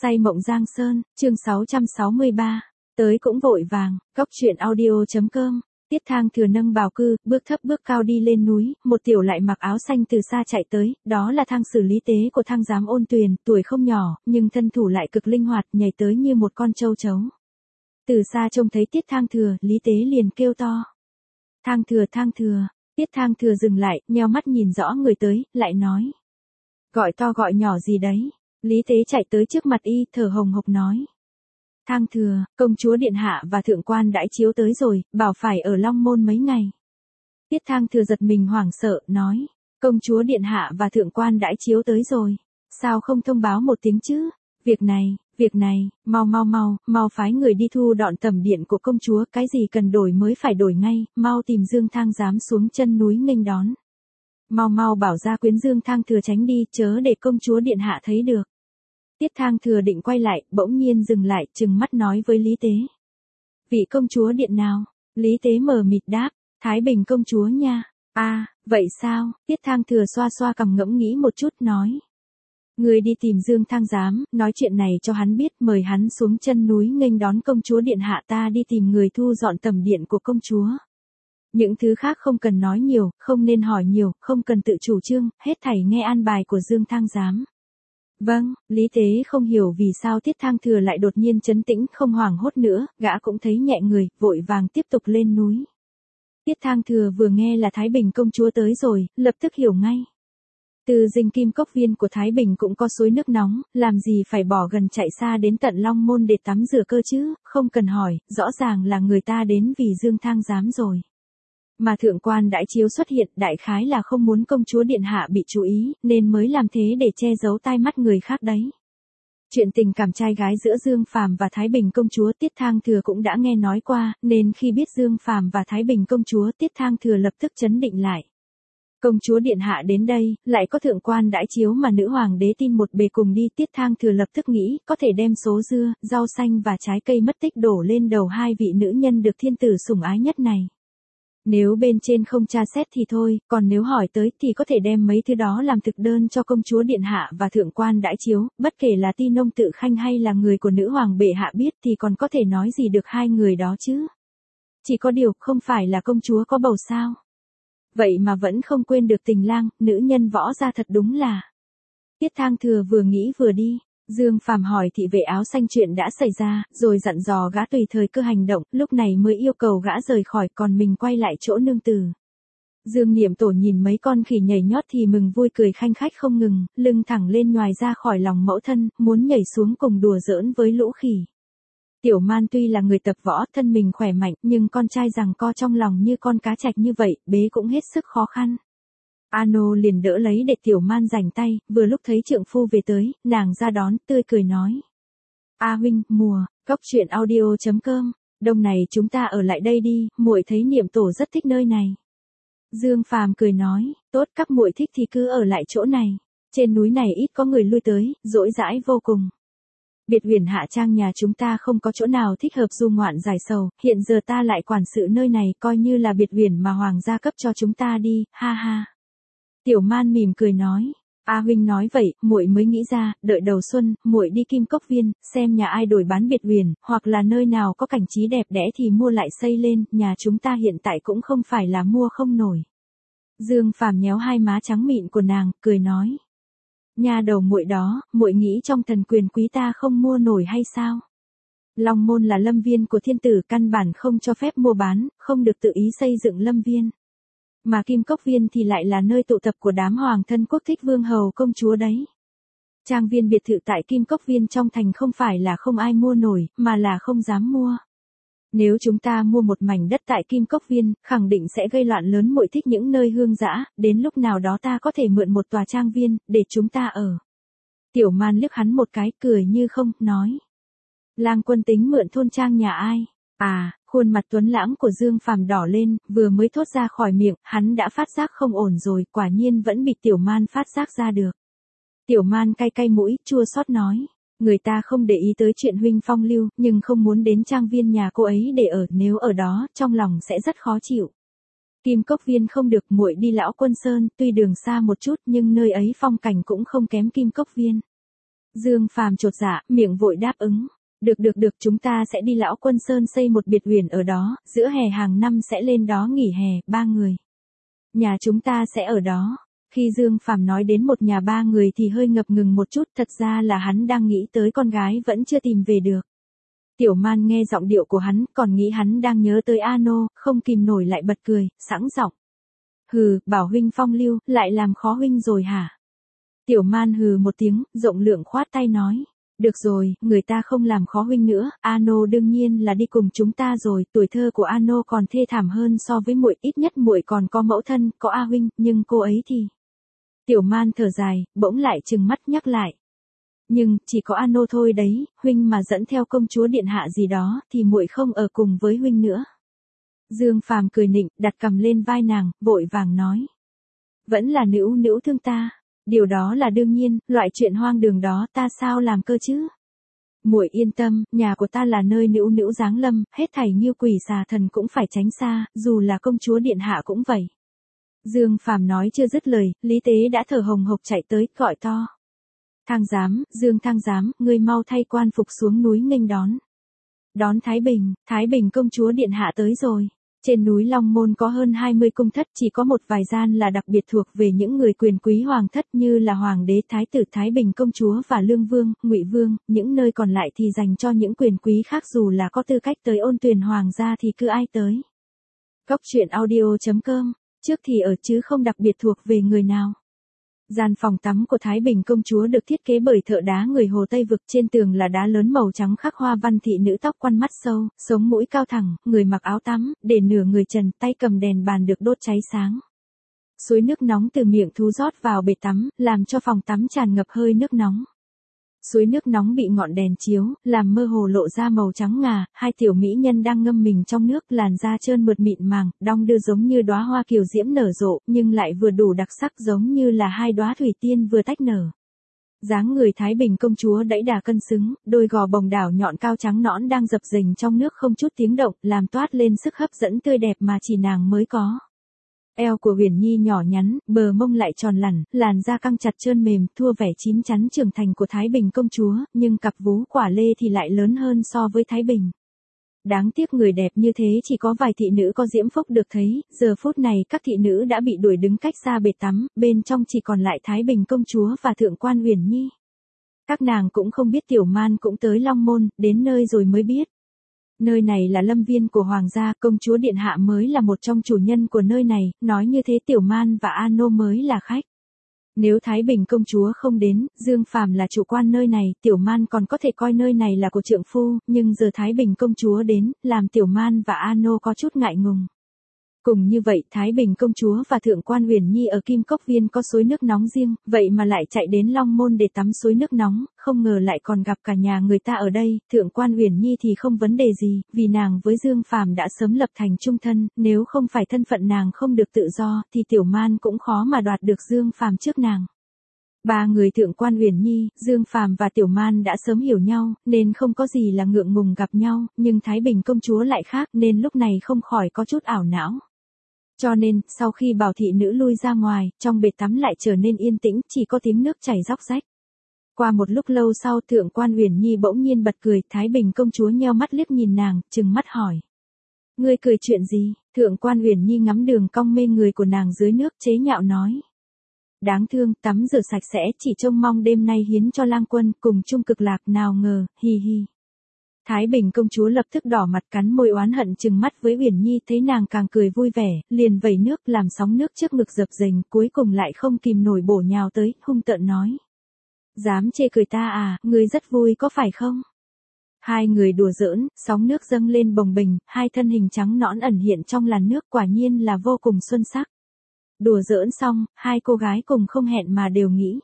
Say mộng Giang Sơn, chương 663. Tới cũng vội vàng, góc truyện audio.com. Tiết Thang Thừa nâng bào cư, bước thấp bước cao đi lên núi, một tiểu lại mặc áo xanh từ xa chạy tới, đó là thang xử lý tế của thang giám Ôn Tuyền, tuổi không nhỏ, nhưng thân thủ lại cực linh hoạt, nhảy tới như một con trâu trấu. Từ xa trông thấy Tiết Thang Thừa, Lý Tế liền kêu to. Thang Thừa, Tiết Thang Thừa dừng lại, nheo mắt nhìn rõ người tới, lại nói. Gọi to gọi nhỏ gì đấy? Lý Tế chạy tới trước mặt y, thở hồng hộc nói. Thang Thừa, công chúa điện hạ và thượng quan đãi chiếu tới rồi, bảo phải ở Long Môn mấy ngày. Tiết Thang Thừa giật mình hoảng sợ, nói. Công chúa điện hạ và thượng quan đãi chiếu tới rồi. Sao không thông báo một tiếng chứ? Việc này, mau phái người đi thu dọn tẩm điện của công chúa, cái gì cần đổi mới phải đổi ngay, mau tìm Dương Thang giám xuống chân núi nghênh đón. Mau bảo ra quyến Dương Thang Thừa tránh đi, chớ để công chúa điện hạ thấy được. Tiết Thang Thừa định quay lại, bỗng nhiên dừng lại, trừng mắt nói với Lý Tế. Vị công chúa điện nào? Lý Tế mờ mịt đáp, Thái Bình công chúa nha. À, vậy sao? Tiết Thang Thừa xoa xoa cằm ngẫm nghĩ một chút, nói. Người đi tìm Dương Thang giám, nói chuyện này cho hắn biết, mời hắn xuống chân núi nghênh đón công chúa điện hạ, ta đi tìm người thu dọn tẩm điện của công chúa. Những thứ khác không cần nói nhiều, không nên hỏi nhiều, không cần tự chủ trương, hết thảy nghe an bài của Dương Thang giám. Vâng, Lý Tế không hiểu vì sao Tiết Thang Thừa lại đột nhiên trấn tĩnh, không hoảng hốt nữa, gã cũng thấy nhẹ người, vội vàng tiếp tục lên núi. Tiết Thang Thừa vừa nghe là Thái Bình công chúa tới rồi, lập tức hiểu ngay. Từ dinh Kim Cốc Viên của Thái Bình cũng có suối nước nóng, làm gì phải bỏ gần chạy xa đến tận Long Môn để tắm rửa cơ chứ, không cần hỏi, rõ ràng là người ta đến vì Dương Thang giám rồi. Mà thượng quan đãi chiếu xuất hiện, đại khái là không muốn công chúa điện hạ bị chú ý, nên mới làm thế để che giấu tai mắt người khác đấy. Chuyện tình cảm trai gái giữa Dương Phàm và Thái Bình công chúa Tiết Thang Thừa cũng đã nghe nói qua, nên khi biết Dương Phàm và Thái Bình công chúa Tiết Thang Thừa lập tức trấn định lại. Công chúa điện hạ đến đây, lại có thượng quan đãi chiếu mà nữ hoàng đế tin một bề cùng đi, Tiết Thang Thừa lập tức nghĩ, có thể đem số dưa, rau xanh và trái cây mất tích đổ lên đầu hai vị nữ nhân được thiên tử sủng ái nhất này. Nếu bên trên không tra xét thì thôi, còn nếu hỏi tới thì có thể đem mấy thứ đó làm thực đơn cho công chúa điện hạ và thượng quan đãi chiếu, bất kể là Ti Nông Tự Khanh hay là người của nữ hoàng bệ hạ biết thì còn có thể nói gì được hai người đó chứ. Chỉ có điều, không phải là công chúa có bầu sao? Vậy mà vẫn không quên được tình lang, nữ nhân võ ra thật đúng là. Tiết Thang Thừa vừa nghĩ vừa đi. Dương Phàm hỏi thị vệ áo xanh chuyện đã xảy ra, rồi dặn dò gã tùy thời cơ hành động, lúc này mới yêu cầu gã rời khỏi, còn mình quay lại chỗ nương tử. Dương Niệm Tổ nhìn mấy con khỉ nhảy nhót thì mừng vui cười khanh khách không ngừng, lưng thẳng lên nhòi ra khỏi lòng mẫu thân, muốn nhảy xuống cùng đùa giỡn với lũ khỉ. Tiểu Man tuy là người tập võ, thân mình khỏe mạnh, nhưng con trai giằng co trong lòng như con cá trạch như vậy, bế cũng hết sức khó khăn. Ano liền đỡ lấy để Tiểu Man rảnh tay, vừa lúc thấy trượng phu về tới, nàng ra đón, tươi cười nói. A huynh, mùa, góc truyện audio.com, đông này chúng ta ở lại đây đi, muội thấy Niệm Tổ rất thích nơi này. Dương Phàm cười nói, tốt, các muội thích thì cứ ở lại chỗ này, trên núi này ít có người lui tới, rỗi rãi vô cùng. Biệt Huyền Hạ Trang nhà chúng ta không có chỗ nào thích hợp du ngoạn giải sầu, hiện giờ ta lại quản sự nơi này, coi như là biệt huyền mà hoàng gia cấp cho chúng ta đi, ha ha. Tiểu Man mỉm cười nói, A huynh nói vậy, muội mới nghĩ ra, đợi đầu xuân, muội đi Kim Cốc Viên, xem nhà ai đổi bán biệt huyền, hoặc là nơi nào có cảnh trí đẹp đẽ thì mua lại xây lên, nhà chúng ta hiện tại cũng không phải là mua không nổi. Dương Phàm nhéo hai má trắng mịn của nàng, cười nói. Nhà đầu muội đó, muội nghĩ trong thần quyền quý ta không mua nổi hay sao? Long Môn là lâm viên của thiên tử, căn bản không cho phép mua bán, không được tự ý xây dựng lâm viên. Mà Kim Cốc Viên thì lại là nơi tụ tập của đám hoàng thân quốc thích vương hầu công chúa đấy. Trang viên biệt thự tại Kim Cốc Viên trong thành không phải là không ai mua nổi, mà là không dám mua. Nếu chúng ta mua một mảnh đất tại Kim Cốc Viên, khẳng định sẽ gây loạn lớn, muội thích những nơi hương dã, đến lúc nào đó ta có thể mượn một tòa trang viên, để chúng ta ở. Tiểu Man liếc hắn một cái, cười như không, nói. Lang quân tính mượn thôn trang nhà ai? À, khuôn mặt tuấn lãng của Dương Phàm đỏ lên, vừa mới thốt ra khỏi miệng, hắn đã phát giác không ổn rồi, quả nhiên vẫn bị Tiểu Man phát giác ra được. Tiểu Man cay cay mũi, chua xót nói. Người ta không để ý tới chuyện huynh phong lưu, nhưng không muốn đến trang viên nhà cô ấy để ở, nếu ở đó, trong lòng sẽ rất khó chịu. Kim Cốc Viên không được, muội đi Lão Quân Sơn, tuy đường xa một chút nhưng nơi ấy phong cảnh cũng không kém Kim Cốc Viên. Dương Phàm chột dạ, miệng vội đáp ứng. Được, chúng ta sẽ đi Lão Quân Sơn xây một biệt uyển ở đó, giữa hè hàng năm sẽ lên đó nghỉ hè, 3 người. Nhà chúng ta sẽ ở đó. Khi Dương Phàm nói đến một nhà 3 người thì hơi ngập ngừng một chút, thật ra là hắn đang nghĩ tới con gái vẫn chưa tìm về được. Tiểu Man nghe giọng điệu của hắn, còn nghĩ hắn đang nhớ tới Ano, không kìm nổi lại bật cười, sẵn giọng. Hừ, bảo huynh phong lưu, lại làm khó huynh rồi hả? Tiểu Man hừ một tiếng, rộng lượng khoát tay nói. Được rồi, người ta không làm khó huynh nữa, Ano đương nhiên là đi cùng chúng ta rồi, tuổi thơ của Ano còn thê thảm hơn so với muội, ít nhất muội còn có mẫu thân, có A huynh, nhưng cô ấy thì... Tiểu Man thở dài, bỗng lại trừng mắt nhắc lại. Nhưng, chỉ có Ano thôi đấy, huynh mà dẫn theo công chúa điện hạ gì đó, thì muội không ở cùng với huynh nữa. Dương Phàm cười nịnh, đặt cầm lên vai nàng, vội vàng nói. Vẫn là nữu nữu thương ta. Điều đó là đương nhiên, loại chuyện hoang đường đó ta sao làm cơ chứ? Muội yên tâm, nhà của ta là nơi nữu nữu giáng lâm, hết thảy như quỷ xà thần cũng phải tránh xa, dù là công chúa điện hạ cũng vậy. Dương Phàm nói chưa dứt lời, Lý Tế đã thở hồng hộc chạy tới, gọi to. Thang giám, Dương Thang giám, ngươi mau thay quan phục xuống núi nghênh đón. Đón Thái Bình công chúa điện hạ tới rồi. Trên núi Long Môn có hơn 20 cung thất, chỉ có một vài gian là đặc biệt thuộc về những người quyền quý hoàng thất như là hoàng đế, thái tử, Thái Bình công chúa và Lương Vương, Ngụy Vương, những nơi còn lại thì dành cho những quyền quý khác, dù là có tư cách tới ôn tuyền hoàng gia thì cứ ai tới. Góc truyện audio.com, trước thì ở chứ không đặc biệt thuộc về người nào. Gian phòng tắm của Thái Bình công chúa được thiết kế bởi thợ đá người Hồ Tây Vực, trên tường là đá lớn màu trắng khắc hoa văn thị nữ tóc quăn mắt sâu, sống mũi cao thẳng, người mặc áo tắm, để nửa người trần, tay cầm đèn bàn được đốt cháy sáng. Suối nước nóng từ miệng thú rót vào bể tắm, làm cho phòng tắm tràn ngập hơi nước nóng. Suối nước nóng bị ngọn đèn chiếu, làm mơ hồ lộ ra màu trắng ngà, hai tiểu mỹ nhân đang ngâm mình trong nước, làn da trơn mượt mịn màng, đong đưa giống như đóa hoa kiều diễm nở rộ, nhưng lại vừa đủ đặc sắc giống như là hai đóa thủy tiên vừa tách nở. Dáng người Thái Bình công chúa đẫy đà cân xứng, đôi gò bồng đảo nhọn cao trắng nõn đang dập dềnh trong nước không chút tiếng động, làm toát lên sức hấp dẫn tươi đẹp mà chỉ nàng mới có. Eo của Huyền Nhi nhỏ nhắn, bờ mông lại tròn lẳn, làn da căng chặt trơn mềm, thua vẻ chín chắn trưởng thành của Thái Bình công chúa, nhưng cặp vú quả lê thì lại lớn hơn so với Thái Bình. Đáng tiếc người đẹp như thế chỉ có vài thị nữ có diễm phúc được thấy, giờ phút này các thị nữ đã bị đuổi đứng cách xa bể tắm, bên trong chỉ còn lại Thái Bình công chúa và thượng quan Huyền Nhi. Các nàng cũng không biết Tiểu Man cũng tới Long Môn, đến nơi rồi mới biết. Nơi này là lâm viên của hoàng gia, công chúa điện hạ mới là một trong chủ nhân của nơi này, nói như thế Tiểu Man và Ano mới là khách. Nếu Thái Bình công chúa không đến, Dương Phàm là chủ quan nơi này, Tiểu Man còn có thể coi nơi này là của trượng phu, nhưng giờ Thái Bình công chúa đến, làm Tiểu Man và Ano có chút ngại ngùng. Cùng như vậy, Thái Bình công chúa và thượng quan Huyền Nhi ở Kim Cốc Viên có suối nước nóng riêng, vậy mà lại chạy đến Long Môn để tắm suối nước nóng, không ngờ lại còn gặp cả nhà người ta ở đây, thượng quan Huyền Nhi thì không vấn đề gì, vì nàng với Dương Phàm đã sớm lập thành chung thân, nếu không phải thân phận nàng không được tự do, thì Tiểu Man cũng khó mà đoạt được Dương Phàm trước nàng. Ba người thượng quan Huyền Nhi, Dương Phàm và Tiểu Man đã sớm hiểu nhau, nên không có gì là ngượng ngùng gặp nhau, nhưng Thái Bình công chúa lại khác, nên lúc này không khỏi có chút ảo não. Cho nên, sau khi bảo thị nữ lui ra ngoài, trong bể tắm lại trở nên yên tĩnh, chỉ có tiếng nước chảy róc rách. Qua một lúc lâu sau, thượng quan Huyền Nhi bỗng nhiên bật cười, Thái Bình công chúa nheo mắt liếc nhìn nàng, trừng mắt hỏi. Ngươi cười chuyện gì? Thượng quan Huyền Nhi ngắm đường cong mê người của nàng dưới nước, chế nhạo nói. Đáng thương, tắm rửa sạch sẽ, chỉ trông mong đêm nay hiến cho lang quân, cùng chung cực lạc, nào ngờ, hi hi. Thái Bình công chúa lập tức đỏ mặt, cắn môi oán hận trừng mắt với Huyền Nhi, thấy nàng càng cười vui vẻ, liền vẩy nước làm sóng nước trước ngực dập dềnh, cuối cùng lại không kìm nổi bổ nhào tới, hung tợn nói. Dám chê cười ta à, ngươi rất vui có phải không? Hai người đùa giỡn, sóng nước dâng lên bồng bềnh, hai thân hình trắng nõn ẩn hiện trong làn nước, quả nhiên là vô cùng xuân sắc. Đùa giỡn xong, hai cô gái cùng không hẹn mà đều nghĩ.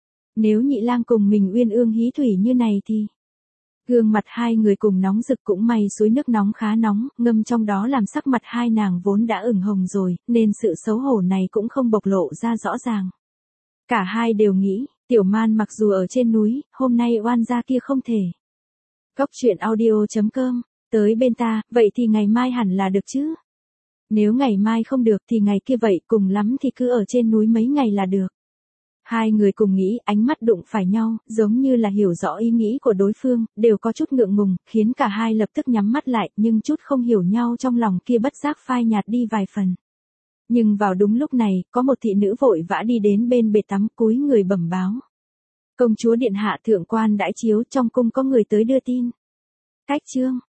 Nếu nhị lang cùng mình uyên ương hí thủy như này thì... Gương mặt hai người cùng nóng rực, cũng may suối nước nóng khá nóng, ngâm trong đó làm sắc mặt hai nàng vốn đã ửng hồng rồi, nên sự xấu hổ này cũng không bộc lộ ra rõ ràng. Cả hai đều nghĩ, Tiểu Man mặc dù ở trên núi, hôm nay oan gia kia không thể. Góc truyện audio.com, tới bên ta, vậy thì ngày mai hẳn là được chứ. Nếu ngày mai không được thì ngày kia vậy, cùng lắm thì cứ ở trên núi mấy ngày là được. Hai người cùng nghĩ, ánh mắt đụng phải nhau, giống như là hiểu rõ ý nghĩ của đối phương, đều có chút ngượng ngùng, khiến cả hai lập tức nhắm mắt lại, nhưng chút không hiểu nhau trong lòng kia bất giác phai nhạt đi vài phần. Nhưng vào đúng lúc này, có một thị nữ vội vã đi đến bên bể tắm, cúi người bẩm báo. Công chúa điện hạ thượng quan đãi chiếu, trong cung có người tới đưa tin. Cách chương